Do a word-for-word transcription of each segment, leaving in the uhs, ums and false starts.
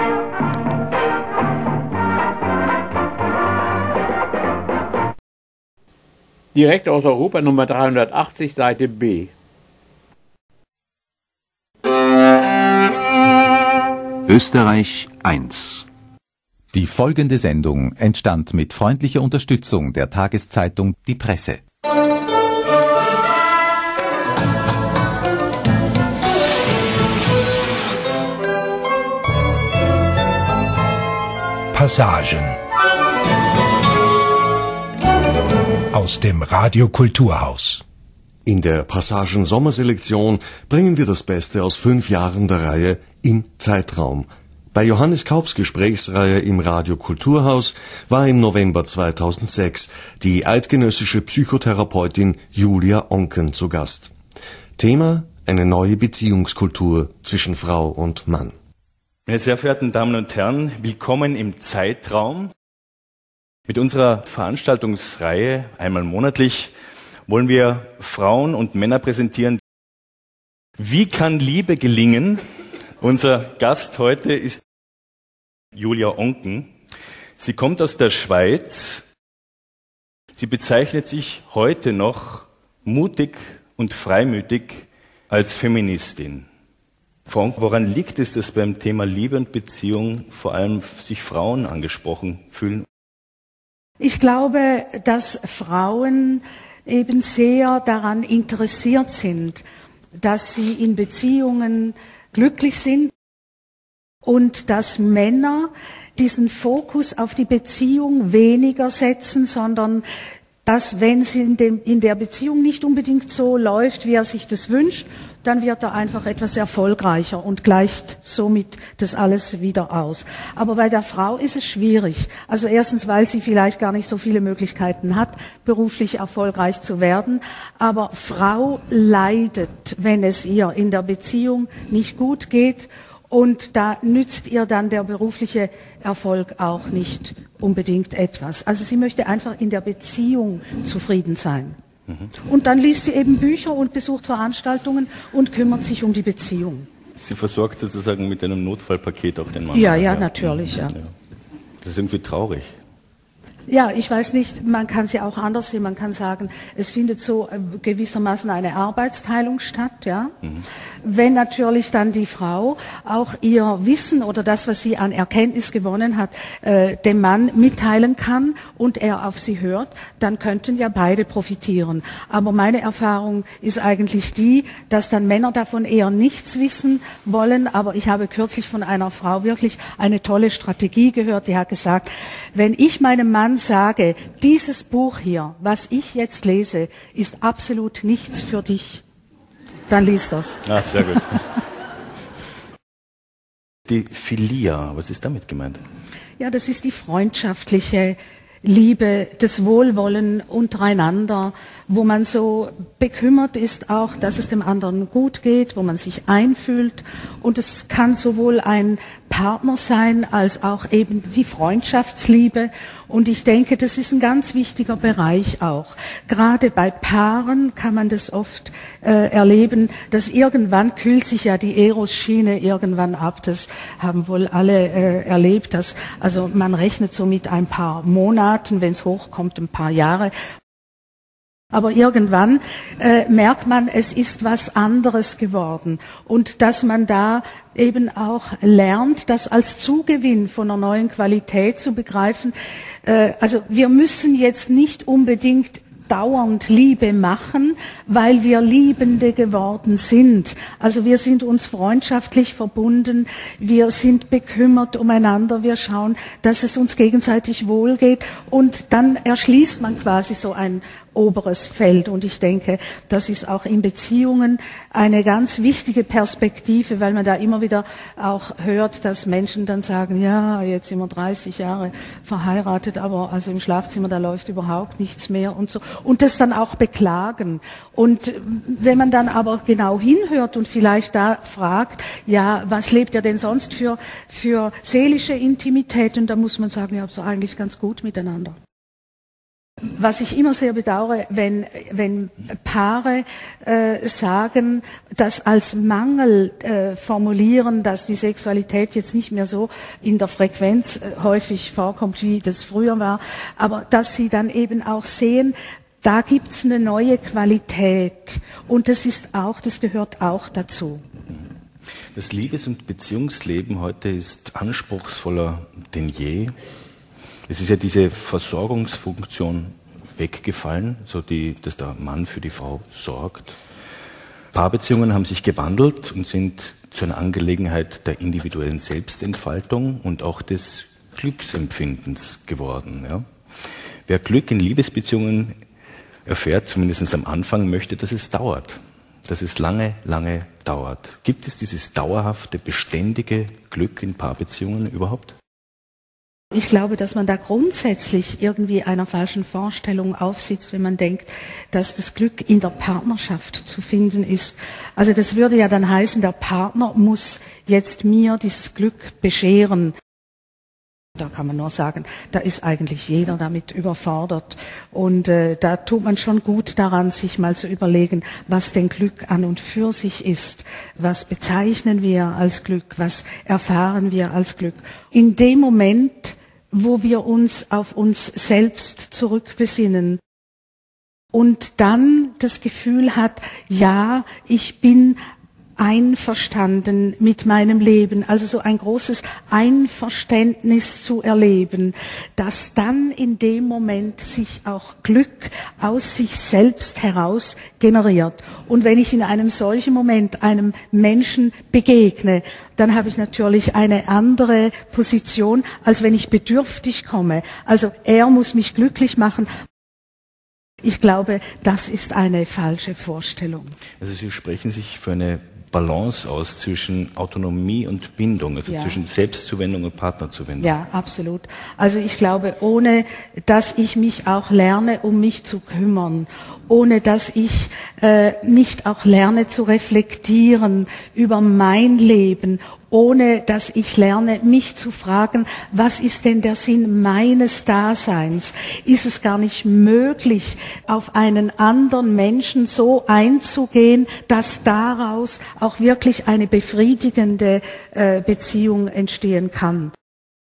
Direkt aus Europa Nummer dreihundertachtzig, Seite B. Österreich eins. Die folgende Sendung entstand mit freundlicher Unterstützung der Tageszeitung Die Presse. Passagen aus dem Radio Kulturhaus. In der Passagen Sommerselektion bringen wir das Beste aus fünf Jahren der Reihe Im Zeitraum. Bei Johannes Kaup's Gesprächsreihe im Radio Kulturhaus war im November zweitausendsechs die eidgenössische Psychotherapeutin Julia Oncken zu Gast. Thema: eine neue Beziehungskultur zwischen Frau und Mann. Meine sehr verehrten Damen und Herren, willkommen im Zeitraum. Mit unserer Veranstaltungsreihe einmal monatlich wollen wir Frauen und Männer präsentieren. Wie kann Liebe gelingen? Unser Gast heute ist Julia Oncken. Sie kommt aus der Schweiz. Sie bezeichnet sich heute noch mutig und freimütig als Feministin. Frau Oncken, woran liegt es, dass beim Thema Liebe und Beziehung vor allem sich Frauen angesprochen fühlen? Ich glaube, dass Frauen eben sehr daran interessiert sind, dass sie in Beziehungen glücklich sind und dass Männer diesen Fokus auf die Beziehung weniger setzen, sondern dass, wenn es in, dem, in der Beziehung nicht unbedingt so läuft, wie er sich das wünscht, dann wird er einfach etwas erfolgreicher und gleicht somit das alles wieder aus. Aber bei der Frau ist es schwierig. Also erstens, weil sie vielleicht gar nicht so viele Möglichkeiten hat, beruflich erfolgreich zu werden. Aber Frau leidet, wenn es ihr in der Beziehung nicht gut geht. Und da nützt ihr dann der berufliche Erfolg auch nicht unbedingt etwas. Also sie möchte einfach in der Beziehung zufrieden sein. Mhm. Und dann liest sie eben Bücher und besucht Veranstaltungen und kümmert sich um die Beziehung. Sie versorgt sozusagen mit einem Notfallpaket auch den Mann. Ja, ja, natürlich, ja. ja. Das ist irgendwie traurig. Ja, ich weiß nicht, man kann es ja auch anders sehen. Man kann sagen, es findet so gewissermaßen eine Arbeitsteilung statt, ja. Mhm. Wenn natürlich dann die Frau auch ihr Wissen oder das, was sie an Erkenntnis gewonnen hat, äh, dem Mann mitteilen kann und er auf sie hört, dann könnten ja beide profitieren. Aber meine Erfahrung ist eigentlich die, dass dann Männer davon eher nichts wissen wollen. Aber ich habe kürzlich von einer Frau wirklich eine tolle Strategie gehört, die hat gesagt, wenn ich meinem Mann sage, dieses Buch hier, was ich jetzt lese, ist absolut nichts für dich, dann liest das. Ah, sehr gut. Die Philia, was ist damit gemeint? Ja, das ist die freundschaftliche Liebe, das Wohlwollen untereinander, wo man so bekümmert ist auch, dass es dem anderen gut geht, wo man sich einfühlt. Und es kann sowohl ein Partner sein, als auch eben die Freundschaftsliebe. Und ich denke, das ist ein ganz wichtiger Bereich auch. Gerade bei Paaren kann man das oft äh, erleben, dass irgendwann kühlt sich ja die Eros-Schiene irgendwann ab. Das haben wohl alle äh, erlebt. Dass, also man rechnet so mit ein paar Monaten, wenn es hochkommt, ein paar Jahre. Aber irgendwann äh, merkt man, es ist was anderes geworden. Und dass man da eben auch lernt, das als Zugewinn von einer neuen Qualität zu begreifen. Äh, also wir müssen jetzt nicht unbedingt dauernd Liebe machen, weil wir Liebende geworden sind. Also wir sind uns freundschaftlich verbunden, wir sind bekümmert umeinander, wir schauen, dass es uns gegenseitig wohlgeht und dann erschließt man quasi so ein oberes Feld. Und ich denke, das ist auch in Beziehungen eine ganz wichtige Perspektive, weil man da immer wieder auch hört, dass Menschen dann sagen, ja, jetzt sind wir dreißig Jahre verheiratet, aber also im Schlafzimmer, da läuft überhaupt nichts mehr und so. Und das dann auch beklagen. Und wenn man dann aber genau hinhört und vielleicht da fragt, ja, was lebt er denn sonst für, für seelische Intimität? Und da muss man sagen, ja, so eigentlich ganz gut miteinander. Was ich immer sehr bedauere, wenn, wenn Paare äh, sagen, das als Mangel äh, formulieren, dass die Sexualität jetzt nicht mehr so in der Frequenz äh, häufig vorkommt, wie das früher war, aber dass sie dann eben auch sehen, da gibt's eine neue Qualität und das ist auch, das gehört auch dazu. Das Liebes- und Beziehungsleben heute ist anspruchsvoller denn je. Es ist ja diese Versorgungsfunktion weggefallen, so die, dass der Mann für die Frau sorgt. Paarbeziehungen haben sich gewandelt und sind zu einer Angelegenheit der individuellen Selbstentfaltung und auch des Glücksempfindens geworden. Ja. Wer Glück in Liebesbeziehungen erfährt, zumindest am Anfang, möchte, dass es dauert, dass es lange, lange dauert. Gibt es dieses dauerhafte, beständige Glück in Paarbeziehungen überhaupt? Ich glaube, dass man da grundsätzlich irgendwie einer falschen Vorstellung aufsitzt, wenn man denkt, dass das Glück in der Partnerschaft zu finden ist. Also das würde ja dann heißen, der Partner muss jetzt mir dieses Glück bescheren. Da kann man nur sagen, da ist eigentlich jeder damit überfordert. Und äh, da tut man schon gut daran, sich mal zu überlegen, was denn Glück an und für sich ist. Was bezeichnen wir als Glück? Was erfahren wir als Glück? In dem Moment, wo wir uns auf uns selbst zurückbesinnen und dann das Gefühl hat, ja, ich bin einverstanden mit meinem Leben, also so ein großes Einverständnis zu erleben, dass dann in dem Moment sich auch Glück aus sich selbst heraus generiert. Und wenn ich in einem solchen Moment einem Menschen begegne, dann habe ich natürlich eine andere Position, als wenn ich bedürftig komme. Also er muss mich glücklich machen. Ich glaube, das ist eine falsche Vorstellung. Also Sie sprechen sich für eine Balance aus zwischen Autonomie und Bindung, also ja. zwischen Selbstzuwendung und Partnerzuwendung. Ja, absolut. Also ich glaube, ohne dass ich mich auch lerne, um mich zu kümmern, ohne dass ich äh, nicht auch lerne zu reflektieren über mein Leben, ohne dass ich lerne, mich zu fragen, was ist denn der Sinn meines Daseins? Ist es gar nicht möglich, auf einen anderen Menschen so einzugehen, dass daraus auch wirklich eine befriedigende äh, Beziehung entstehen kann?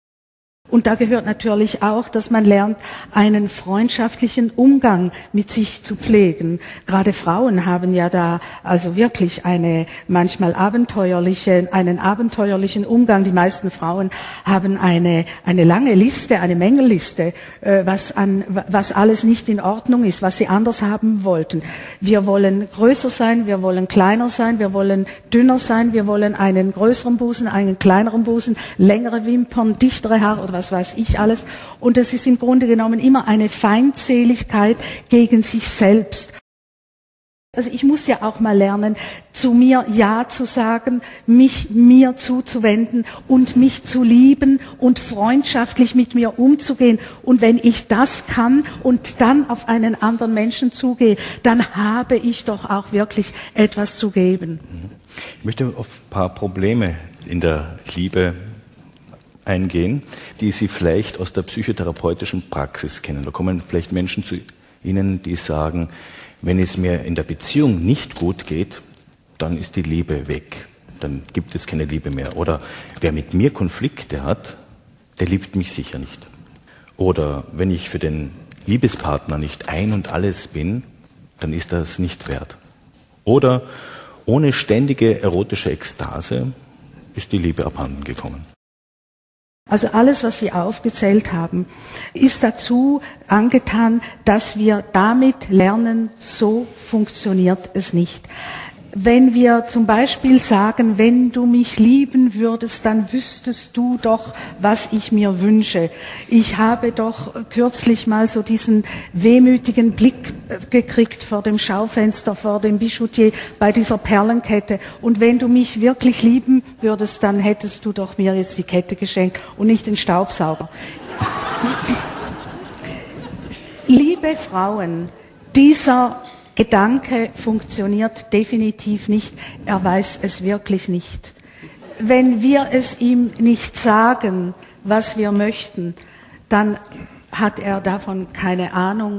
Und da gehört natürlich auch, dass man lernt, einen freundschaftlichen Umgang mit sich zu pflegen. Gerade Frauen haben ja da also wirklich eine manchmal abenteuerliche, einen abenteuerlichen Umgang. Die meisten Frauen haben eine, eine lange Liste, eine Mängelliste, was an, was alles nicht in Ordnung ist, was sie anders haben wollten. Wir wollen größer sein, wir wollen kleiner sein, wir wollen dünner sein, wir wollen einen größeren Busen, einen kleineren Busen, längere Wimpern, dichtere Haare oder was weiß ich alles. Und es ist im Grunde genommen immer eine Feindseligkeit gegen sich selbst. Also ich muss ja auch mal lernen, zu mir Ja zu sagen, mich mir zuzuwenden und mich zu lieben und freundschaftlich mit mir umzugehen. Und wenn ich das kann und dann auf einen anderen Menschen zugehe, dann habe ich doch auch wirklich etwas zu geben. Ich möchte auf ein paar Probleme in der Liebe eingehen, die Sie vielleicht aus der psychotherapeutischen Praxis kennen. Da kommen vielleicht Menschen zu Ihnen, die sagen, wenn es mir in der Beziehung nicht gut geht, dann ist die Liebe weg. Dann gibt es keine Liebe mehr. Oder wer mit mir Konflikte hat, der liebt mich sicher nicht. Oder wenn ich für den Liebespartner nicht ein und alles bin, dann ist das nicht wert. Oder ohne ständige erotische Ekstase ist die Liebe abhanden gekommen. Also alles, was Sie aufgezählt haben, ist dazu angetan, dass wir damit lernen, so funktioniert es nicht. Wenn wir zum Beispiel sagen, wenn du mich lieben würdest, dann wüsstest du doch, was ich mir wünsche. Ich habe doch kürzlich mal so diesen wehmütigen Blick gekriegt vor dem Schaufenster, vor dem Bijoutier bei dieser Perlenkette. Und wenn du mich wirklich lieben würdest, dann hättest du doch mir jetzt die Kette geschenkt und nicht den Staubsauger. Liebe Frauen, dieser Gedanke funktioniert definitiv nicht. Er weiß es wirklich nicht. Wenn wir es ihm nicht sagen, was wir möchten, dann hat er davon keine Ahnung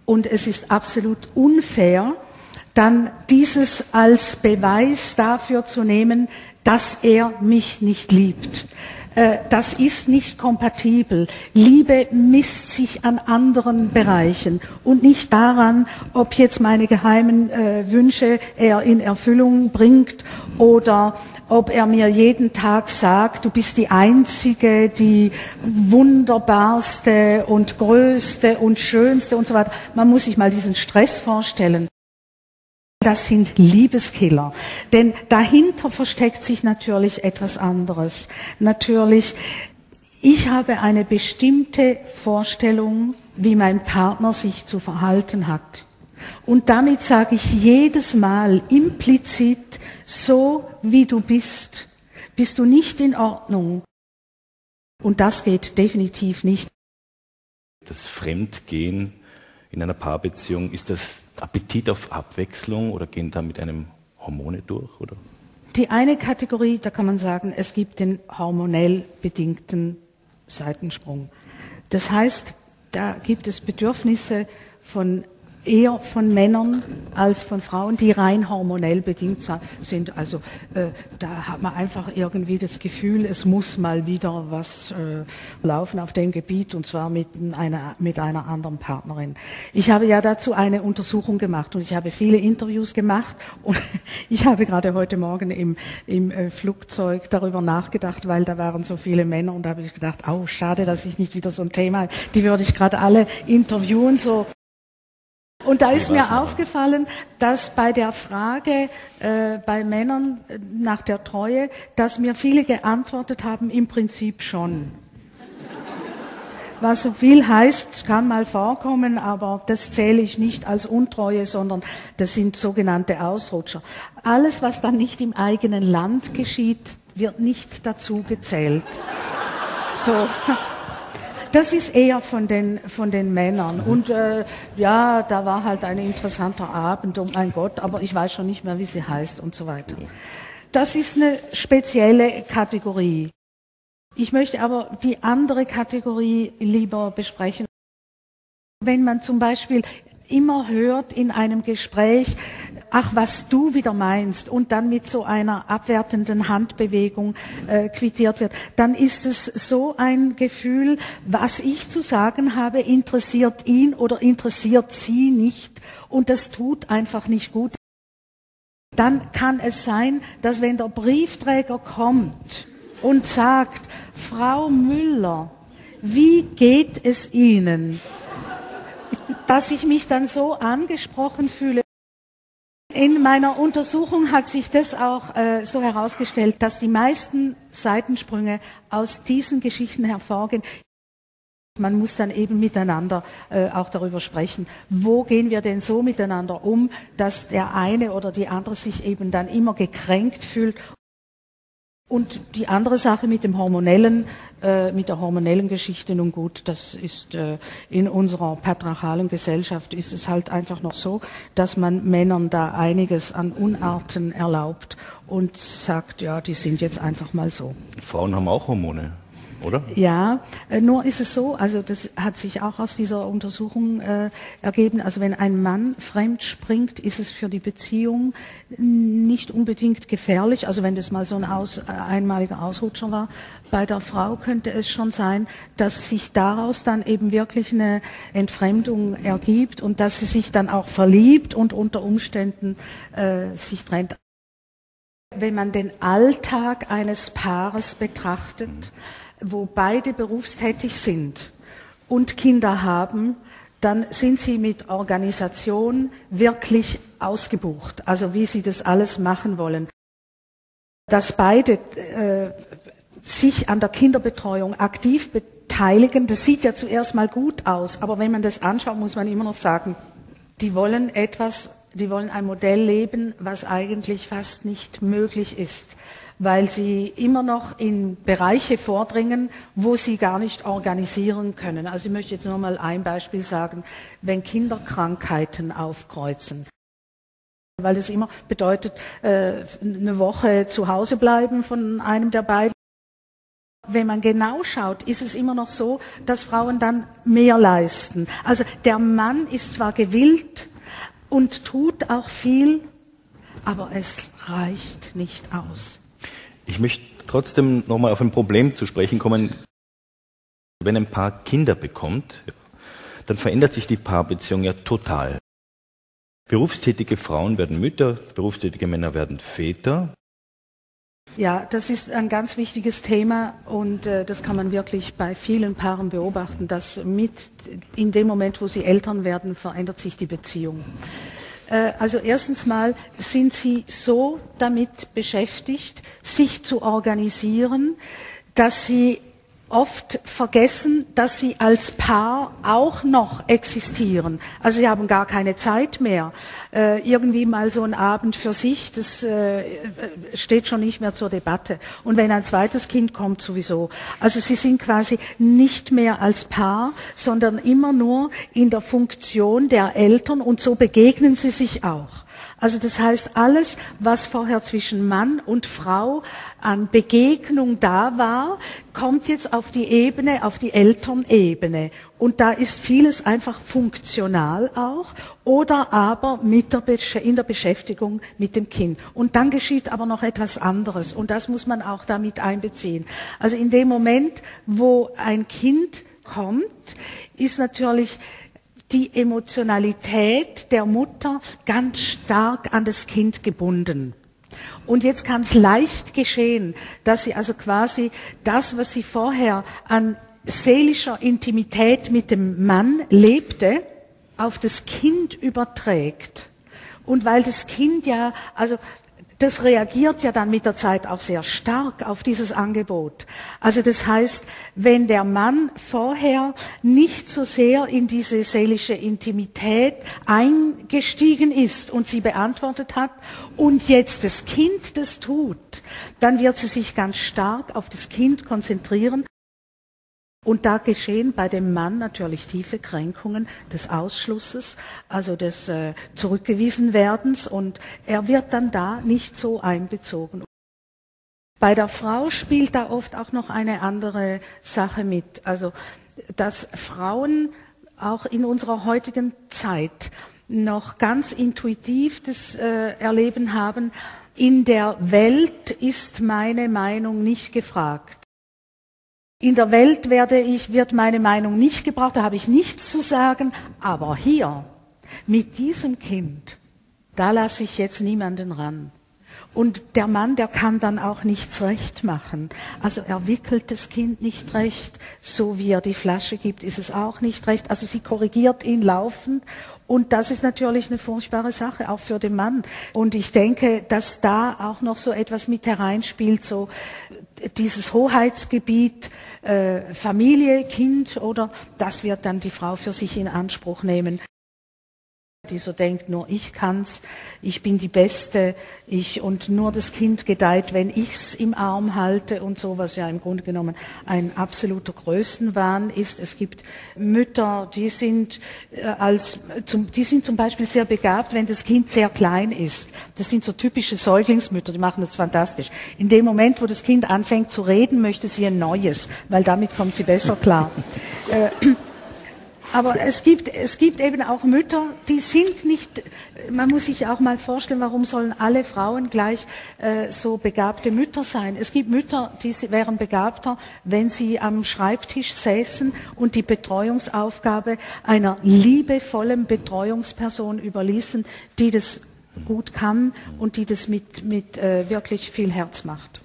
und es ist absolut unfair, dann dieses als Beweis dafür zu nehmen, dass er mich nicht liebt. Das ist nicht kompatibel. Liebe misst sich an anderen Bereichen und nicht daran, ob jetzt meine geheimen äh, Wünsche er in Erfüllung bringt oder ob er mir jeden Tag sagt, du bist die Einzige, die wunderbarste und größte und schönste und so weiter. Man muss sich mal diesen Stress vorstellen. Das sind Liebeskiller, denn dahinter versteckt sich natürlich etwas anderes. Natürlich, ich habe eine bestimmte Vorstellung, wie mein Partner sich zu verhalten hat. Und damit sage ich jedes Mal implizit, so wie du bist, bist du nicht in Ordnung. Und das geht definitiv nicht. Das Fremdgehen in einer Paarbeziehung, ist das Appetit auf Abwechslung oder gehen da mit einem Hormone durch? Oder? Die eine Kategorie, da kann man sagen, es gibt den hormonell bedingten Seitensprung. Das heißt, da gibt es Bedürfnisse von eher von Männern als von Frauen, die rein hormonell bedingt sind. Also äh, da hat man einfach irgendwie das Gefühl, es muss mal wieder was äh, laufen auf dem Gebiet und zwar mit einer, mit einer anderen Partnerin. Ich habe ja dazu eine Untersuchung gemacht und ich habe viele Interviews gemacht und ich habe gerade heute Morgen im, im äh, Flugzeug darüber nachgedacht, weil da waren so viele Männer und da habe ich gedacht, oh, schade, dass ich nicht wieder so ein Thema habe. Die würde ich gerade alle interviewen, so. Und da ist mir aufgefallen, dass bei der Frage äh, bei Männern nach der Treue, dass mir viele geantwortet haben, im Prinzip schon. Was so viel heißt, kann mal vorkommen, aber das zähle ich nicht als Untreue, sondern das sind sogenannte Ausrutscher. Alles, was dann nicht im eigenen Land geschieht, wird nicht dazu gezählt. So. Das ist eher von den, von den Männern. Und äh, ja, da war halt ein interessanter Abend, oh mein Gott, aber ich weiß schon nicht mehr, wie sie heißt und so weiter. Das ist eine spezielle Kategorie. Ich möchte aber die andere Kategorie lieber besprechen. Wenn man zum Beispiel immer hört in einem Gespräch, ach, was du wieder meinst, und dann mit so einer abwertenden Handbewegung äh, quittiert wird, dann ist es so ein Gefühl, was ich zu sagen habe, interessiert ihn oder interessiert sie nicht und das tut einfach nicht gut. Dann kann es sein, dass wenn der Briefträger kommt und sagt, Frau Müller, wie geht es Ihnen? Dass ich mich dann so angesprochen fühle. In meiner Untersuchung hat sich das auch äh, so herausgestellt, dass die meisten Seitensprünge aus diesen Geschichten hervorgehen. Man muss dann eben miteinander äh, auch darüber sprechen, wo gehen wir denn so miteinander um, dass der eine oder die andere sich eben dann immer gekränkt fühlt. Und die andere Sache mit dem hormonellen, äh, mit der hormonellen Geschichte, nun gut, das ist äh, in unserer patriarchalen Gesellschaft ist es halt einfach noch so, dass man Männern da einiges an Unarten erlaubt und sagt, ja, die sind jetzt einfach mal so. Frauen haben auch Hormone, oder? Ja, äh, nur ist es so, also das hat sich auch aus dieser Untersuchung äh, ergeben, also wenn ein Mann fremd springt, ist es für die Beziehung nicht unbedingt gefährlich, also wenn das mal so ein aus, äh, einmaliger Ausrutscher war. Bei der Frau könnte es schon sein, dass sich daraus dann eben wirklich eine Entfremdung ergibt und dass sie sich dann auch verliebt und unter Umständen äh, sich trennt. Wenn man den Alltag eines Paares betrachtet, wo beide berufstätig sind und Kinder haben, dann sind sie mit Organisation wirklich ausgebucht, also wie sie das alles machen wollen. Dass beide äh, sich an der Kinderbetreuung aktiv beteiligen, das sieht ja zuerst mal gut aus, aber wenn man das anschaut, muss man immer noch sagen, die wollen etwas, die wollen ein Modell leben, was eigentlich fast nicht möglich ist, weil sie immer noch in Bereiche vordringen, wo sie gar nicht organisieren können. Also ich möchte jetzt nur mal ein Beispiel sagen, wenn Kinder Krankheiten aufkreuzen, weil das immer bedeutet, eine Woche zu Hause bleiben von einem der beiden. Wenn man genau schaut, ist es immer noch so, dass Frauen dann mehr leisten. Also der Mann ist zwar gewillt und tut auch viel, aber es reicht nicht aus. Ich möchte trotzdem nochmal auf ein Problem zu sprechen kommen. Wenn ein Paar Kinder bekommt, dann verändert sich die Paarbeziehung ja total. Berufstätige Frauen werden Mütter, berufstätige Männer werden Väter. Ja, das ist ein ganz wichtiges Thema und äh, das kann man wirklich bei vielen Paaren beobachten, dass mit in dem Moment, wo sie Eltern werden, verändert sich die Beziehung. Äh, also erstens mal sind sie so damit beschäftigt, sich zu organisieren, dass sie oft vergessen, dass sie als Paar auch noch existieren. Also sie haben gar keine Zeit mehr. Äh, irgendwie mal so ein Abend für sich, das äh, steht schon nicht mehr zur Debatte. Und wenn ein zweites Kind kommt, sowieso. Also sie sind quasi nicht mehr als Paar, sondern immer nur in der Funktion der Eltern und so begegnen sie sich auch. Also das heißt, alles, was vorher zwischen Mann und Frau an Begegnung da war, kommt jetzt auf die Ebene, auf die Elternebene. Und da ist vieles einfach funktional auch oder aber mit der Besch- in der Beschäftigung mit dem Kind. Und dann geschieht aber noch etwas anderes und das muss man auch damit einbeziehen. Also in dem Moment, wo ein Kind kommt, ist natürlich die Emotionalität der Mutter ganz stark an das Kind gebunden. Und jetzt kann es leicht geschehen, dass sie also quasi das, was sie vorher an seelischer Intimität mit dem Mann lebte, auf das Kind überträgt. Und weil das Kind ja, also das reagiert ja dann mit der Zeit auch sehr stark auf dieses Angebot. Also das heißt, wenn der Mann vorher nicht so sehr in diese seelische Intimität eingestiegen ist und sie beantwortet hat und jetzt das Kind das tut, dann wird sie sich ganz stark auf das Kind konzentrieren. Und da geschehen bei dem Mann natürlich tiefe Kränkungen des Ausschlusses, also des äh, Zurückgewiesenwerdens und er wird dann da nicht so einbezogen. Bei der Frau spielt da oft auch noch eine andere Sache mit, also dass Frauen auch in unserer heutigen Zeit noch ganz intuitiv das äh, Erleben haben, in der Welt ist meine Meinung nicht gefragt. In der Welt werde ich, wird meine Meinung nicht gebraucht, da habe ich nichts zu sagen, aber hier, mit diesem Kind, da lasse ich jetzt niemanden ran. Und der Mann, der kann dann auch nichts recht machen. Also er wickelt das Kind nicht recht, so wie er die Flasche gibt, ist es auch nicht recht. Also sie korrigiert ihn laufend. Und das ist natürlich eine furchtbare Sache, auch für den Mann. Und ich denke, dass da auch noch so etwas mit hereinspielt, so dieses Hoheitsgebiet, äh, Familie, Kind, oder das wird dann die Frau für sich in Anspruch nehmen. Die so denkt, nur ich kann's, ich bin die Beste, ich und nur das Kind gedeiht, wenn ich's im Arm halte und so, was ja im Grunde genommen ein absoluter Größenwahn ist. Es gibt Mütter, die sind äh, als, zum, die sind zum Beispiel sehr begabt, wenn das Kind sehr klein ist. Das sind so typische Säuglingsmütter, die machen das fantastisch. In dem Moment, wo das Kind anfängt zu reden, möchte sie ein neues, weil damit kommt sie besser klar. äh, Aber es gibt, es gibt eben auch Mütter, die sind nicht, man muss sich auch mal vorstellen, warum sollen alle Frauen gleich äh, so begabte Mütter sein? Es gibt Mütter, die wären begabter, wenn sie am Schreibtisch säßen und die Betreuungsaufgabe einer liebevollen Betreuungsperson überließen, die das gut kann und die das mit, mit äh, wirklich viel Herz macht.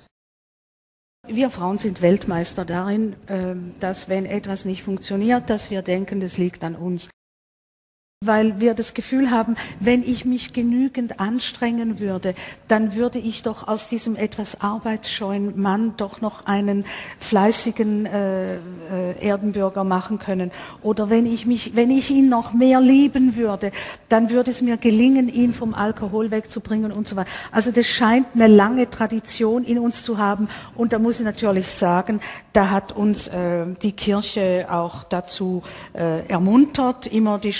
Wir Frauen sind Weltmeister darin, dass wenn etwas nicht funktioniert, dass wir denken, das liegt an uns. Weil wir das Gefühl haben, wenn ich mich genügend anstrengen würde, dann würde ich doch aus diesem etwas arbeitsscheuen Mann doch noch einen fleißigen äh, äh, Erdenbürger machen können. Oder wenn ich mich, wenn ich ihn noch mehr lieben würde, dann würde es mir gelingen, ihn vom Alkohol wegzubringen und so weiter. Also das scheint eine lange Tradition in uns zu haben. Und da muss ich natürlich sagen, da hat uns äh, die Kirche auch dazu äh, ermuntert, immer die Schuld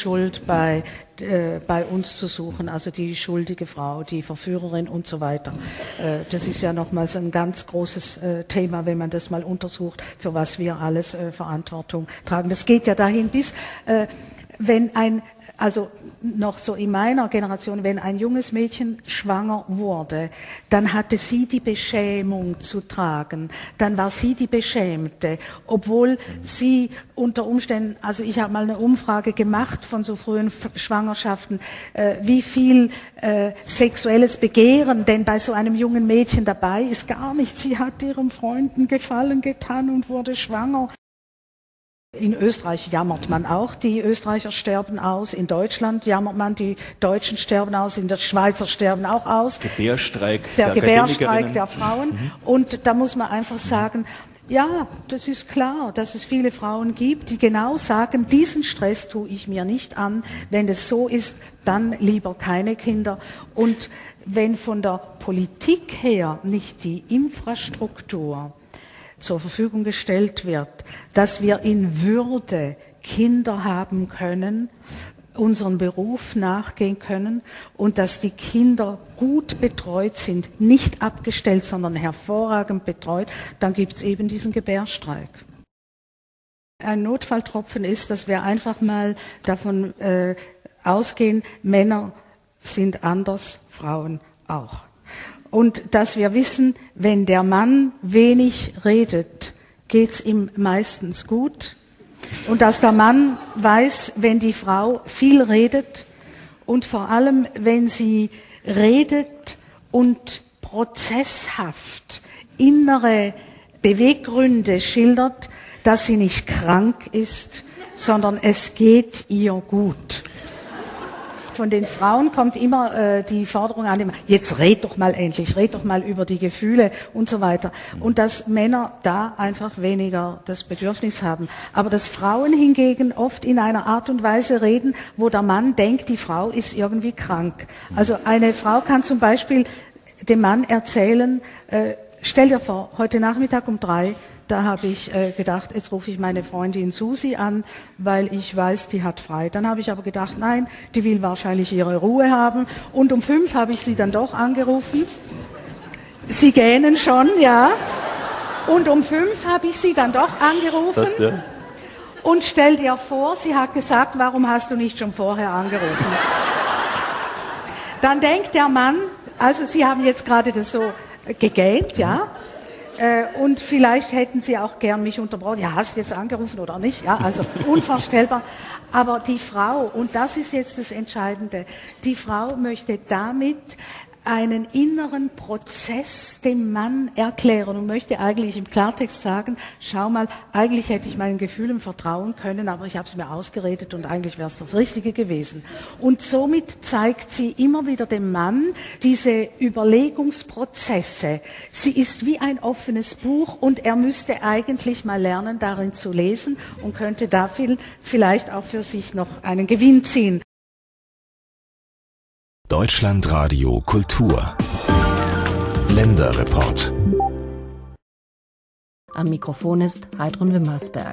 bei, äh, bei uns zu suchen, also die schuldige Frau, die Verführerin und so weiter. Äh, das ist ja nochmals ein ganz großes äh, Thema, wenn man das mal untersucht, für was wir alles äh, Verantwortung tragen. Das geht ja dahin bis, äh, wenn ein, also noch so in meiner Generation, wenn ein junges Mädchen schwanger wurde, dann hatte sie die Beschämung zu tragen, dann war sie die Beschämte, obwohl sie unter Umständen, also ich habe mal eine Umfrage gemacht von so frühen Schwangerschaften, äh, wie viel äh, sexuelles Begehren denn bei so einem jungen Mädchen dabei ist, gar nicht. Sie hat ihrem Freund einen Gefallen getan und wurde schwanger. In Österreich jammert man auch, die Österreicher sterben aus, in Deutschland jammert man, die Deutschen sterben aus, in der Schweizer sterben auch aus. Gebärstreik der, der Gebärstreik der Frauen. Mhm. Und da muss man einfach sagen, ja, das ist klar, dass es viele Frauen gibt, die genau sagen, diesen Stress tue ich mir nicht an. Wenn es so ist, dann lieber keine Kinder. Und wenn von der Politik her nicht die Infrastruktur zur Verfügung gestellt wird, dass wir in Würde Kinder haben können, unseren Beruf nachgehen können und dass die Kinder gut betreut sind, nicht abgestellt, sondern hervorragend betreut, dann gibt es eben diesen Gebärstreik. Ein Notfalltropfen ist, dass wir einfach mal davon äh, ausgehen, Männer sind anders, Frauen auch. Und dass wir wissen, wenn der Mann wenig redet, geht's ihm meistens gut. Und dass der Mann weiß, wenn die Frau viel redet und vor allem, wenn sie redet und prozesshaft innere Beweggründe schildert, dass sie nicht krank ist, sondern es geht ihr gut. Von den Frauen kommt immer äh, die Forderung an, jetzt red doch mal endlich, red doch mal über die Gefühle und so weiter. Und dass Männer da einfach weniger das Bedürfnis haben. Aber dass Frauen hingegen oft in einer Art und Weise reden, wo der Mann denkt, die Frau ist irgendwie krank. Also eine Frau kann zum Beispiel dem Mann erzählen, äh, stell dir vor, heute Nachmittag um drei, da habe ich äh, gedacht, jetzt rufe ich meine Freundin Susi an, weil ich weiß, die hat frei. Dann habe ich aber gedacht, nein, die will wahrscheinlich ihre Ruhe haben. Und um fünf habe ich sie dann doch angerufen. Sie gähnen schon, ja. Und um fünf habe ich sie dann doch angerufen. Das, ja. Und stell dir vor, sie hat gesagt, warum hast du nicht schon vorher angerufen? Dann denkt der Mann, also Sie haben jetzt gerade das so gegähnt, ja. Und vielleicht hätten Sie auch gern mich unterbrochen. Ja, hast du jetzt angerufen oder nicht? Ja, also unvorstellbar. Aber die Frau, und das ist jetzt das Entscheidende, die Frau möchte damit einen inneren Prozess dem Mann erklären und möchte eigentlich im Klartext sagen, schau mal, eigentlich hätte ich meinen Gefühlen vertrauen können, aber ich habe es mir ausgeredet und eigentlich wäre es das Richtige gewesen. Und somit zeigt sie immer wieder dem Mann diese Überlegungsprozesse. Sie ist wie ein offenes Buch und er müsste eigentlich mal lernen, darin zu lesen und könnte da viel, vielleicht auch für sich noch einen Gewinn ziehen. Deutschlandradio Kultur Länderreport. Am Mikrofon ist Heidrun Wimmersberg.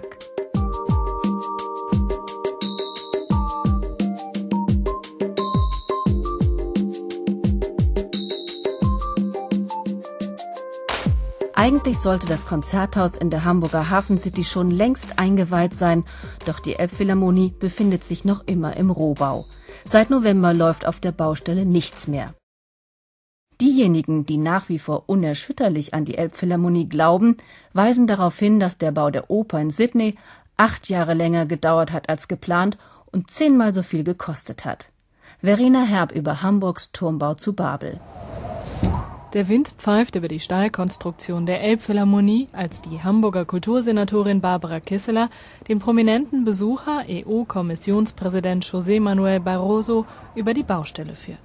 Eigentlich sollte das Konzerthaus in der Hamburger Hafencity schon längst eingeweiht sein, doch die Elbphilharmonie befindet sich noch immer im Rohbau. Seit November läuft auf der Baustelle nichts mehr. Diejenigen, die nach wie vor unerschütterlich an die Elbphilharmonie glauben, weisen darauf hin, dass der Bau der Oper in Sydney acht Jahre länger gedauert hat als geplant und zehnmal so viel gekostet hat. Verena Herb über Hamburgs Turmbau zu Babel. Der Wind pfeift über die Stahlkonstruktion der Elbphilharmonie, als die Hamburger Kultursenatorin Barbara Kisseler den prominenten Besucher, E U-Kommissionspräsident José Manuel Barroso, über die Baustelle führt.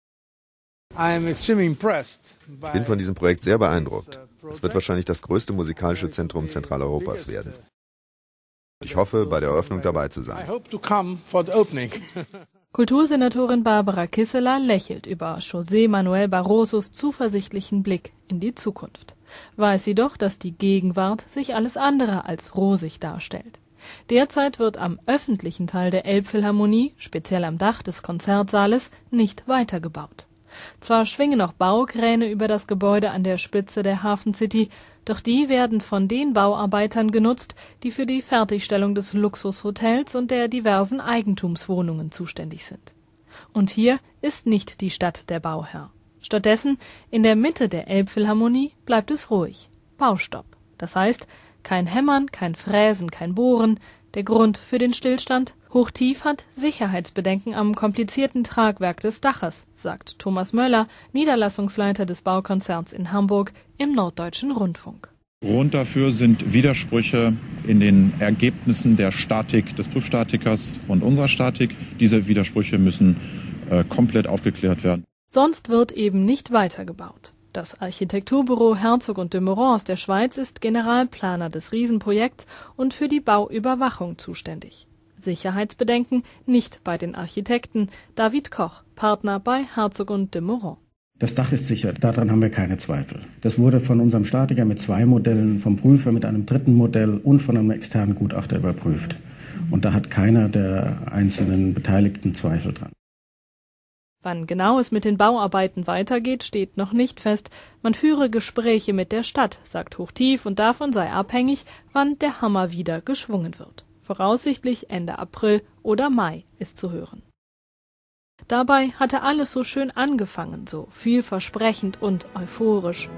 Ich bin von diesem Projekt sehr beeindruckt. Es wird wahrscheinlich das größte musikalische Zentrum Zentraleuropas werden. Ich hoffe, bei der Eröffnung dabei zu sein. Kultursenatorin Barbara Kisseler lächelt über José Manuel Barrosos zuversichtlichen Blick in die Zukunft. Weiß sie doch, dass die Gegenwart sich alles andere als rosig darstellt. Derzeit wird am öffentlichen Teil der Elbphilharmonie, speziell am Dach des Konzertsaales, nicht weitergebaut. Zwar schwingen noch Baukräne über das Gebäude an der Spitze der Hafen City, doch die werden von den Bauarbeitern genutzt, die für die Fertigstellung des Luxushotels und der diversen Eigentumswohnungen zuständig sind. Und hier ist nicht die Stadt der Bauherr. Stattdessen, in der Mitte der Elbphilharmonie, bleibt es ruhig. Baustopp. Das heißt, kein Hämmern, kein Fräsen, kein Bohren. Der Grund für den Stillstand? Hochtief hat Sicherheitsbedenken am komplizierten Tragwerk des Daches, sagt Thomas Möller, Niederlassungsleiter des Baukonzerns in Hamburg, im Norddeutschen Rundfunk. Grund dafür sind Widersprüche in den Ergebnissen der Statik des Prüfstatikers und unserer Statik. Diese Widersprüche müssen äh, komplett aufgeklärt werden. Sonst wird eben nicht weitergebaut. Das Architekturbüro Herzog und de Meuron aus der Schweiz ist Generalplaner des Riesenprojekts und für die Bauüberwachung zuständig. Sicherheitsbedenken nicht bei den Architekten. David Koch, Partner bei Herzog und de Meuron. Das Dach ist sicher, daran haben wir keine Zweifel. Das wurde von unserem Statiker mit zwei Modellen, vom Prüfer mit einem dritten Modell und von einem externen Gutachter überprüft. Und da hat keiner der einzelnen Beteiligten Zweifel dran. Wann genau es mit den Bauarbeiten weitergeht, steht noch nicht fest. Man führe Gespräche mit der Stadt, sagt Hochtief, und davon sei abhängig, wann der Hammer wieder geschwungen wird. Voraussichtlich Ende April oder Mai ist zu hören. Dabei hatte alles so schön angefangen, so vielversprechend und euphorisch.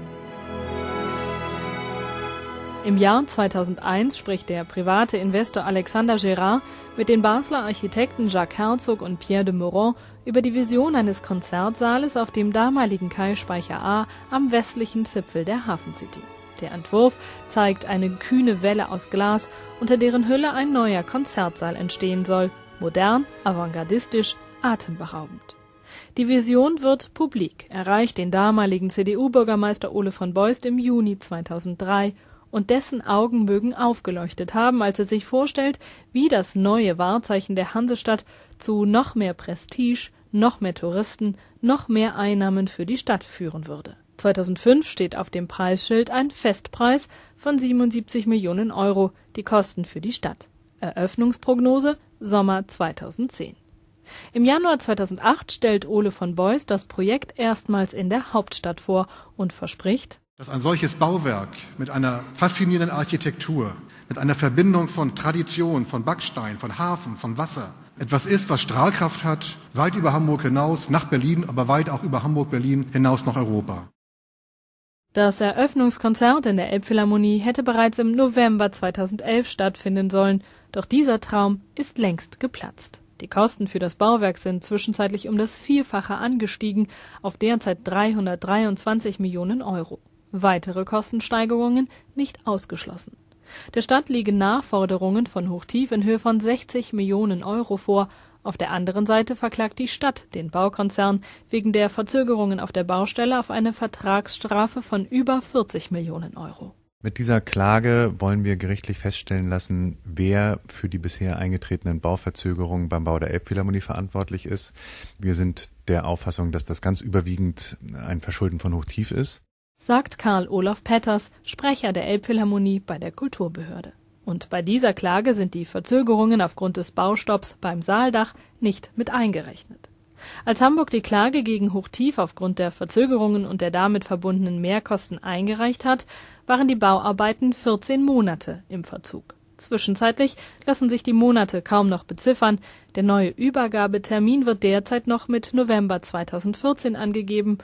Im Jahr zweitausendeins spricht der private Investor Alexander Gérard mit den Basler Architekten Jacques Herzog und Pierre de Meuron über die Vision eines Konzertsaales auf dem damaligen Kai-Speicher A am westlichen Zipfel der Hafen City. Der Entwurf zeigt eine kühne Welle aus Glas, unter deren Hülle ein neuer Konzertsaal entstehen soll. Modern, avantgardistisch, atemberaubend. Die Vision wird publik, erreicht den damaligen C D U-Bürgermeister Ole von Beust im Juni zweitausenddrei, und dessen Augen mögen aufgeleuchtet haben, als er sich vorstellt, wie das neue Wahrzeichen der Hansestadt zu noch mehr Prestige, noch mehr Touristen, noch mehr Einnahmen für die Stadt führen würde. zweitausendfünf steht auf dem Preisschild ein Festpreis von siebenundsiebzig Millionen Euro, die Kosten für die Stadt. Eröffnungsprognose Sommer zweitausendzehn. Im Januar zweitausendacht stellt Ole von Beust das Projekt erstmals in der Hauptstadt vor und verspricht, dass ein solches Bauwerk mit einer faszinierenden Architektur, mit einer Verbindung von Tradition, von Backstein, von Hafen, von Wasser, etwas ist, was Strahlkraft hat, weit über Hamburg hinaus, nach Berlin, aber weit auch über Hamburg-Berlin hinaus nach Europa. Das Eröffnungskonzert in der Elbphilharmonie hätte bereits im November zweitausendelf stattfinden sollen, doch dieser Traum ist längst geplatzt. Die Kosten für das Bauwerk sind zwischenzeitlich um das Vierfache angestiegen, auf derzeit dreihundertdreiundzwanzig Millionen Euro. Weitere Kostensteigerungen nicht ausgeschlossen. Der Stadt liegen Nachforderungen von Hochtief in Höhe von sechzig Millionen Euro vor. Auf der anderen Seite verklagt die Stadt den Baukonzern wegen der Verzögerungen auf der Baustelle auf eine Vertragsstrafe von über vierzig Millionen Euro. Mit dieser Klage wollen wir gerichtlich feststellen lassen, wer für die bisher eingetretenen Bauverzögerungen beim Bau der Elbphilharmonie verantwortlich ist. Wir sind der Auffassung, dass das ganz überwiegend ein Verschulden von Hochtief ist, sagt Karl Olof Petters, Sprecher der Elbphilharmonie bei der Kulturbehörde. Und bei dieser Klage sind die Verzögerungen aufgrund des Baustopps beim Saaldach nicht mit eingerechnet. Als Hamburg die Klage gegen Hochtief aufgrund der Verzögerungen und der damit verbundenen Mehrkosten eingereicht hat, waren die Bauarbeiten vierzehn Monate im Verzug. Zwischenzeitlich lassen sich die Monate kaum noch beziffern. Der neue Übergabetermin wird derzeit noch mit November zweitausendvierzehn angegeben.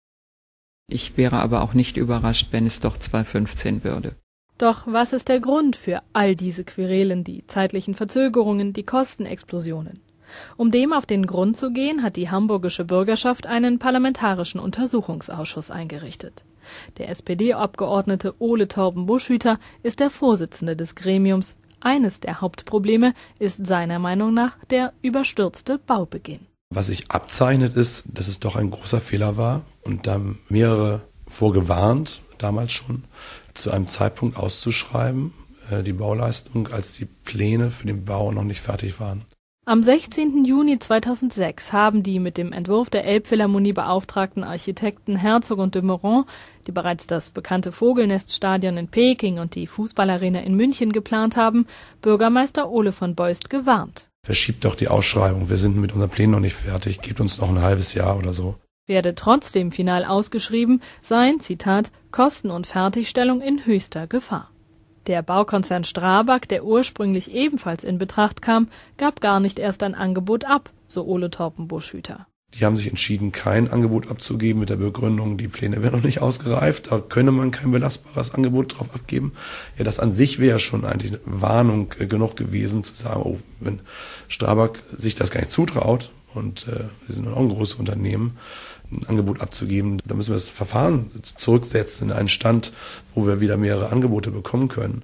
Ich wäre aber auch nicht überrascht, wenn es doch zweitausendfünfzehn würde. Doch was ist der Grund für all diese Querelen, die zeitlichen Verzögerungen, die Kostenexplosionen? Um dem auf den Grund zu gehen, hat die hamburgische Bürgerschaft einen parlamentarischen Untersuchungsausschuss eingerichtet. Der S P D-Abgeordnete Ole Torben Buschhüter ist der Vorsitzende des Gremiums. Eines der Hauptprobleme ist seiner Meinung nach der überstürzte Baubeginn. Was sich abzeichnet ist, dass es doch ein großer Fehler war und da mehrere vorgewarnt, damals schon, zu einem Zeitpunkt auszuschreiben, äh, die Bauleistung, als die Pläne für den Bau noch nicht fertig waren. Am sechzehnten Juni zweitausendsechs haben die mit dem Entwurf der Elbphilharmonie beauftragten Architekten Herzog und de Meuron, die bereits das bekannte Vogelneststadion in Peking und die Fußballarena in München geplant haben, Bürgermeister Ole von Beust gewarnt. Verschiebt doch die Ausschreibung, wir sind mit unseren Plänen noch nicht fertig, gebt uns noch ein halbes Jahr oder so. Werde trotzdem final ausgeschrieben, seien, Zitat, Kosten und Fertigstellung in höchster Gefahr. Der Baukonzern Strabag, der ursprünglich ebenfalls in Betracht kam, gab gar nicht erst ein Angebot ab, so Ole Torpen-Buschhüter. Die haben sich entschieden, kein Angebot abzugeben mit der Begründung, die Pläne wären noch nicht ausgereift, da könne man kein belastbares Angebot drauf abgeben. Ja, das an sich wäre schon eigentlich eine Warnung genug gewesen, zu sagen, oh, wenn Strabag sich das gar nicht zutraut, und äh, wir sind auch ein großes Unternehmen, ein Angebot abzugeben, da müssen wir das Verfahren zurücksetzen in einen Stand, wo wir wieder mehrere Angebote bekommen können.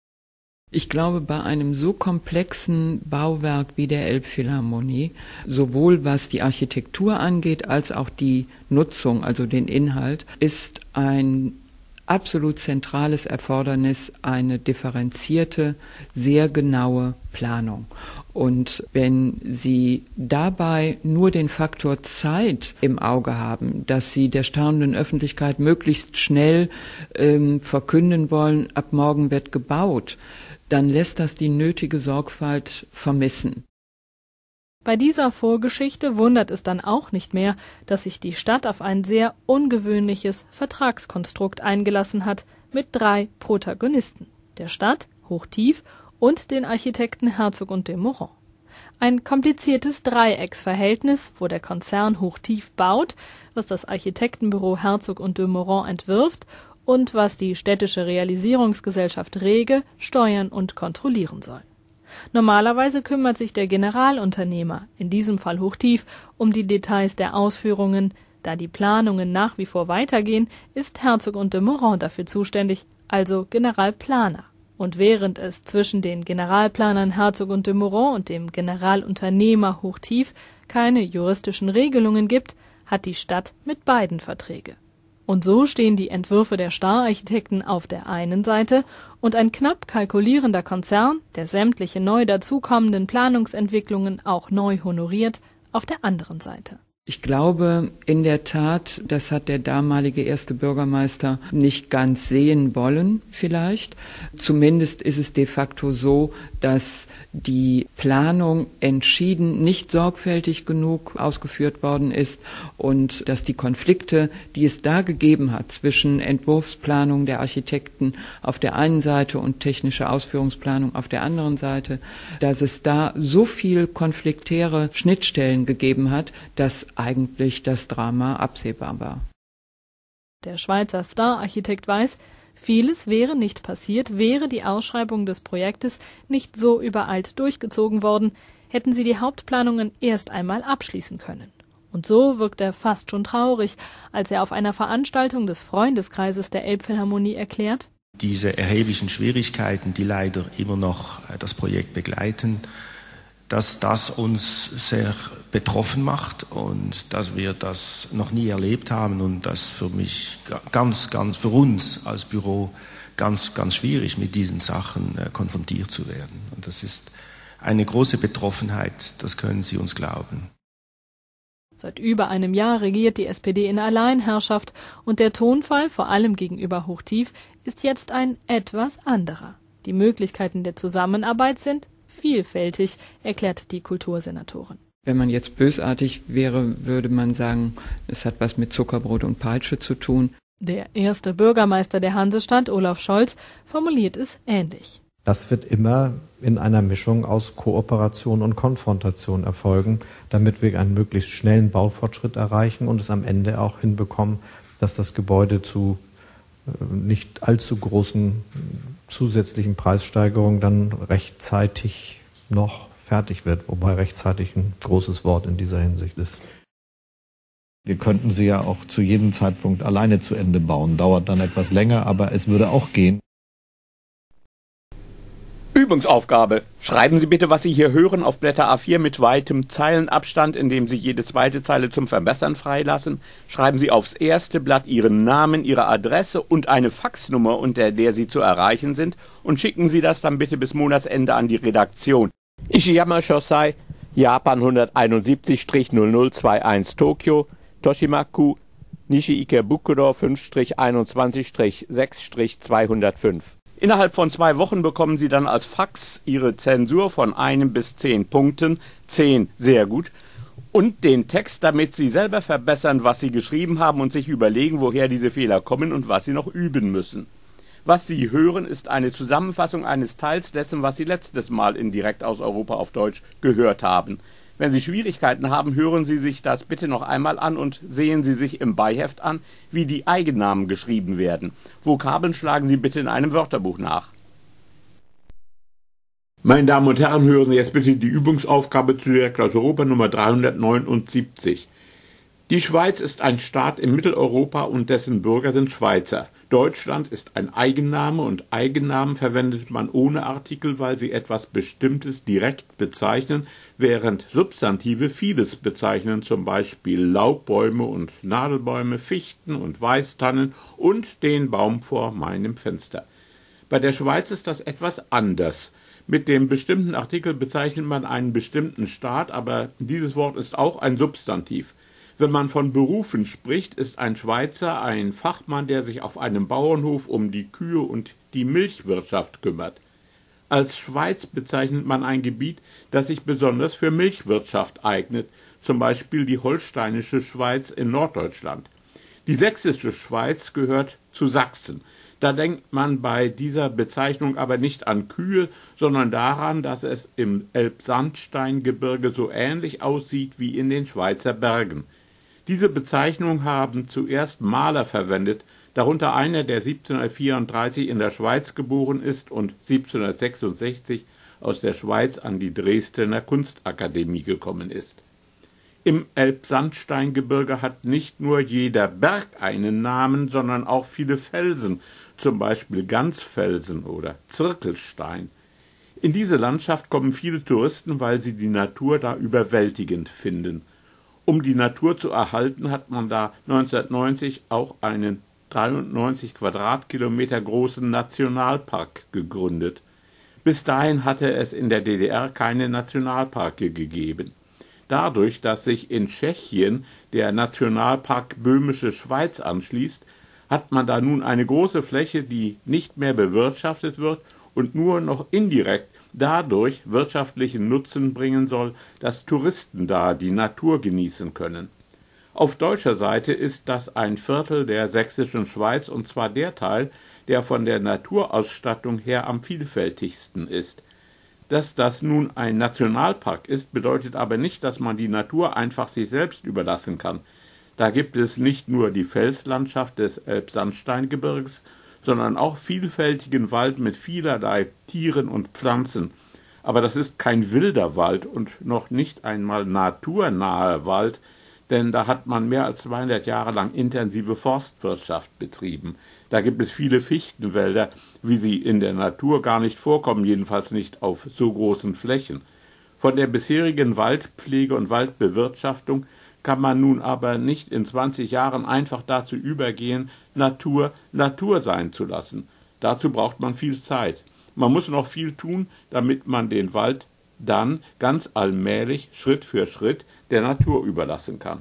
Ich glaube, bei einem so komplexen Bauwerk wie der Elbphilharmonie, sowohl was die Architektur angeht, als auch die Nutzung, also den Inhalt, ist ein absolut zentrales Erfordernis eine differenzierte, sehr genaue Planung. Und wenn Sie dabei nur den Faktor Zeit im Auge haben, dass Sie der staunenden Öffentlichkeit möglichst schnell ähm, verkünden wollen, ab morgen wird gebaut, dann lässt das die nötige Sorgfalt vermissen. Bei dieser Vorgeschichte wundert es dann auch nicht mehr, dass sich die Stadt auf ein sehr ungewöhnliches Vertragskonstrukt eingelassen hat mit drei Protagonisten: der Stadt, Hochtief und den Architekten Herzog und de Meuron. Ein kompliziertes Dreiecksverhältnis, wo der Konzern Hochtief baut, was das Architektenbüro Herzog und de Meuron entwirft und was die städtische Realisierungsgesellschaft Rege steuern und kontrollieren soll. Normalerweise kümmert sich der Generalunternehmer, in diesem Fall Hochtief, um die Details der Ausführungen. Da die Planungen nach wie vor weitergehen, ist Herzog und de Meuron dafür zuständig, also Generalplaner. Und während es zwischen den Generalplanern Herzog und de Meuron und dem Generalunternehmer Hochtief keine juristischen Regelungen gibt, hat die Stadt mit beiden Verträge. Und so stehen die Entwürfe der Star-Architekten auf der einen Seite und ein knapp kalkulierender Konzern, der sämtliche neu dazukommenden Planungsentwicklungen auch neu honoriert, auf der anderen Seite. Ich glaube, in der Tat, das hat der damalige erste Bürgermeister nicht ganz sehen wollen, vielleicht. Zumindest ist es de facto so, dass die Planung entschieden nicht sorgfältig genug ausgeführt worden ist und dass die Konflikte, die es da gegeben hat zwischen Entwurfsplanung der Architekten auf der einen Seite und technische Ausführungsplanung auf der anderen Seite, dass es da so viel konfliktäre Schnittstellen gegeben hat, dass eigentlich das Drama absehbar war. Der Schweizer Star-Architekt weiß, vieles wäre nicht passiert, wäre die Ausschreibung des Projektes nicht so übereilt durchgezogen worden, hätten sie die Hauptplanungen erst einmal abschließen können. Und so wirkt er fast schon traurig, als er auf einer Veranstaltung des Freundeskreises der Elbphilharmonie erklärt: Diese erheblichen Schwierigkeiten, die leider immer noch das Projekt begleiten, dass das uns sehr betroffen macht und dass wir das noch nie erlebt haben und das für mich ganz, ganz, für uns als Büro ganz, ganz schwierig mit diesen Sachen äh, konfrontiert zu werden. Und das ist eine große Betroffenheit, das können Sie uns glauben. Seit über einem Jahr regiert die S P D in Alleinherrschaft und der Tonfall, vor allem gegenüber Hochtief, ist jetzt ein etwas anderer. Die Möglichkeiten der Zusammenarbeit sind vielfältig, erklärt die Kultursenatorin. Wenn man jetzt bösartig wäre, würde man sagen, es hat was mit Zuckerbrot und Peitsche zu tun. Der erste Bürgermeister der Hansestadt, Olaf Scholz, formuliert es ähnlich. Das wird immer in einer Mischung aus Kooperation und Konfrontation erfolgen, damit wir einen möglichst schnellen Baufortschritt erreichen und es am Ende auch hinbekommen, dass das Gebäude zu nicht allzu großen zusätzlichen Preissteigerungen dann rechtzeitig noch fertig wird, wobei rechtzeitig ein großes Wort in dieser Hinsicht ist. Wir könnten sie ja auch zu jedem Zeitpunkt alleine zu Ende bauen. Dauert dann etwas länger, aber es würde auch gehen. Übungsaufgabe. Schreiben Sie bitte, was Sie hier hören, auf Blätter A vier mit weitem Zeilenabstand, indem Sie jede zweite Zeile zum Verbessern freilassen. Schreiben Sie aufs erste Blatt Ihren Namen, Ihre Adresse und eine Faxnummer, unter der Sie zu erreichen sind, und schicken Sie das dann bitte bis Monatsende an die Redaktion. Ich jammer schon sei, Japan hunderteinundsiebzig null null einundzwanzig Tokio, Toshimaku, Nishi-Ikebukuro fünf einundzwanzig sechs zweihundertfünf. Innerhalb von zwei Wochen bekommen Sie dann als Fax Ihre Zensur von einem bis zehn Punkten, zehn sehr gut, und den Text, damit Sie selber verbessern, was Sie geschrieben haben und sich überlegen, woher diese Fehler kommen und was Sie noch üben müssen. Was Sie hören, ist eine Zusammenfassung eines Teils dessen, was Sie letztes Mal in Direkt aus Europa auf Deutsch gehört haben. Wenn Sie Schwierigkeiten haben, hören Sie sich das bitte noch einmal an und sehen Sie sich im Beiheft an, wie die Eigennamen geschrieben werden. Vokabeln schlagen Sie bitte in einem Wörterbuch nach. Meine Damen und Herren, hören Sie jetzt bitte die Übungsaufgabe zu Direkt aus Europa Nummer dreihundertneunundsiebzig. Die Schweiz ist ein Staat in Mitteleuropa und dessen Bürger sind Schweizer. Deutschland ist ein Eigenname und Eigennamen verwendet man ohne Artikel, weil sie etwas Bestimmtes direkt bezeichnen, während Substantive vieles bezeichnen, zum Beispiel Laubbäume und Nadelbäume, Fichten und Weißtannen und den Baum vor meinem Fenster. Bei der Schweiz ist das etwas anders. Mit dem bestimmten Artikel bezeichnet man einen bestimmten Staat, aber dieses Wort ist auch ein Substantiv. Wenn man von Berufen spricht, ist ein Schweizer ein Fachmann, der sich auf einem Bauernhof um die Kühe und die Milchwirtschaft kümmert. Als Schweiz bezeichnet man ein Gebiet, das sich besonders für Milchwirtschaft eignet, zum Beispiel die holsteinische Schweiz in Norddeutschland. Die sächsische Schweiz gehört zu Sachsen. Da denkt man bei dieser Bezeichnung aber nicht an Kühe, sondern daran, dass es im Elbsandsteingebirge so ähnlich aussieht wie in den Schweizer Bergen. Diese Bezeichnung haben zuerst Maler verwendet, darunter einer, der siebzehnhundertvierunddreißig in der Schweiz geboren ist und siebzehnhundertsechsundsechzig aus der Schweiz an die Dresdner Kunstakademie gekommen ist. Im Elbsandsteingebirge hat nicht nur jeder Berg einen Namen, sondern auch viele Felsen, zum Beispiel Ganzfelsen oder Zirkelstein. In diese Landschaft kommen viele Touristen, weil sie die Natur da überwältigend finden. Um die Natur zu erhalten, hat man da neunzehnhundertneunzig auch einen dreiundneunzig Quadratkilometer großen Nationalpark gegründet. Bis dahin hatte es in der D D R keine Nationalparke gegeben. Dadurch, dass sich in Tschechien der Nationalpark Böhmische Schweiz anschließt, hat man da nun eine große Fläche, die nicht mehr bewirtschaftet wird und nur noch indirekt dadurch wirtschaftlichen Nutzen bringen soll, dass Touristen da die Natur genießen können. Auf deutscher Seite ist das ein Viertel der sächsischen Schweiz, und zwar der Teil, der von der Naturausstattung her am vielfältigsten ist. Dass das nun ein Nationalpark ist, bedeutet aber nicht, dass man die Natur einfach sich selbst überlassen kann. Da gibt es nicht nur die Felslandschaft des Elbsandsteingebirges, sondern auch vielfältigen Wald mit vielerlei Tieren und Pflanzen. Aber das ist kein wilder Wald und noch nicht einmal naturnaher Wald, denn da hat man mehr als zweihundert Jahre lang intensive Forstwirtschaft betrieben. Da gibt es viele Fichtenwälder, wie sie in der Natur gar nicht vorkommen, jedenfalls nicht auf so großen Flächen. Von der bisherigen Waldpflege und Waldbewirtschaftung kann man nun aber nicht in zwanzig Jahren einfach dazu übergehen, Natur Natur sein zu lassen. Dazu braucht man viel Zeit. Man muss noch viel tun, damit man den Wald dann ganz allmählich, Schritt für Schritt, der Natur überlassen kann.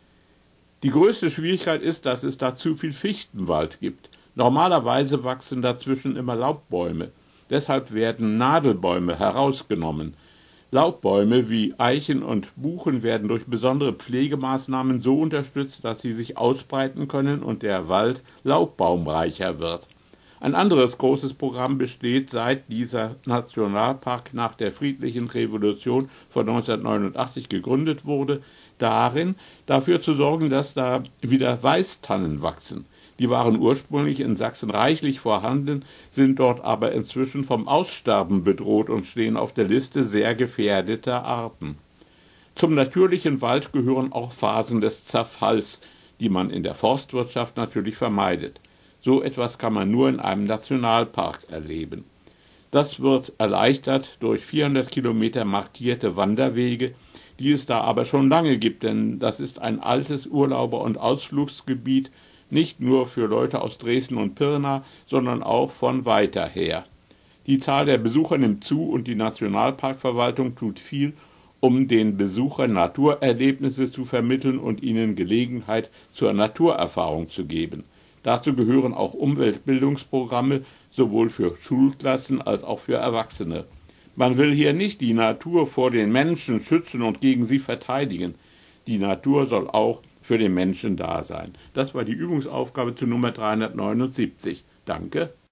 Die größte Schwierigkeit ist, dass es da zu viel Fichtenwald gibt. Normalerweise wachsen dazwischen immer Laubbäume. Deshalb werden Nadelbäume herausgenommen. Laubbäume wie Eichen und Buchen werden durch besondere Pflegemaßnahmen so unterstützt, dass sie sich ausbreiten können und der Wald laubbaumreicher wird. Ein anderes großes Programm besteht seit dieser Nationalpark nach der friedlichen Revolution von neunzehnhundertneunundachtzig gegründet wurde, darin, dafür zu sorgen, dass da wieder Weißtannen wachsen. Die waren ursprünglich in Sachsen reichlich vorhanden, sind dort aber inzwischen vom Aussterben bedroht und stehen auf der Liste sehr gefährdeter Arten. Zum natürlichen Wald gehören auch Phasen des Zerfalls, die man in der Forstwirtschaft natürlich vermeidet. So etwas kann man nur in einem Nationalpark erleben. Das wird erleichtert durch vierhundert Kilometer markierte Wanderwege, die es da aber schon lange gibt, denn das ist ein altes Urlauber- und Ausflugsgebiet, nicht nur für Leute aus Dresden und Pirna, sondern auch von weiter her. Die Zahl der Besucher nimmt zu und die Nationalparkverwaltung tut viel, um den Besuchern Naturerlebnisse zu vermitteln und ihnen Gelegenheit zur Naturerfahrung zu geben. Dazu gehören auch Umweltbildungsprogramme, sowohl für Schulklassen als auch für Erwachsene. Man will hier nicht die Natur vor den Menschen schützen und gegen sie verteidigen. Die Natur soll auch für den Menschen da sein. Das war die Übungsaufgabe zu Nummer dreihundertneunundsiebzig. Danke.